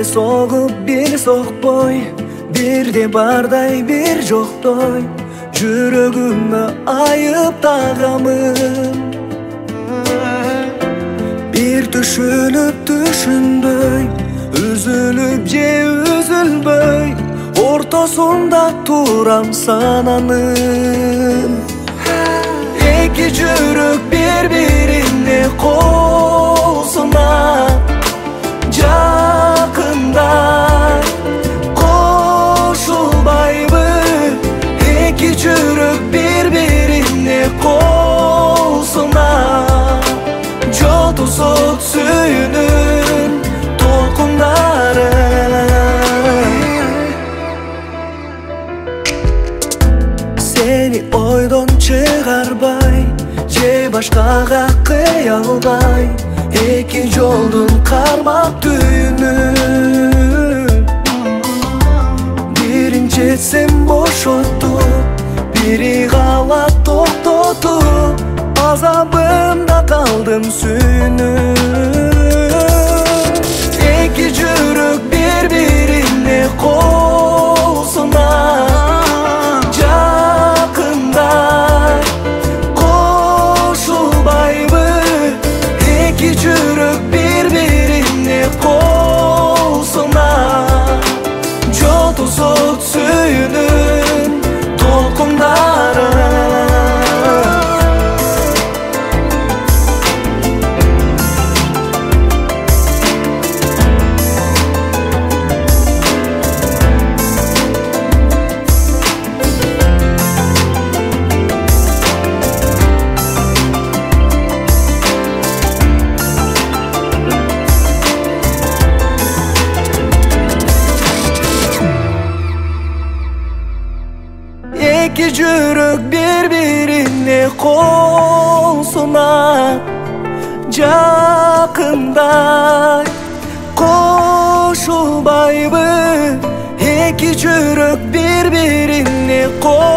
soğup biri soğukboy, bir de barday bir joktoy. Жүрөгүмө айып тагамын, bir түшүнүп түшүнбөй, үзүлүп же үзүлбөй, ортосунда турам сананын. Эки жүрөк бири-бирине кол сунап, жакындай кошулбайбы? Эки жүрөк бири-бирине кол сунап, жотусот сүйүүнүн толкундары. Сени ойдон чыгарбай, же башкага кыя албай, эки жолдун кармак түйүнү. Биринчи этсем бошоттуп, бири калат токтотуп, азабымда калдым сүйүнүп. Эки жүрөк бири-бирине кол сунап, жакындай кошулбайбы? Эки жүрөк бири-бирине кол сунап, жотусот сүйүүнүн толкундары. Эки жүрөк бири-бирине кол сунап, жакындай кошулбайбы? Эки жүрөк бири-бирине кол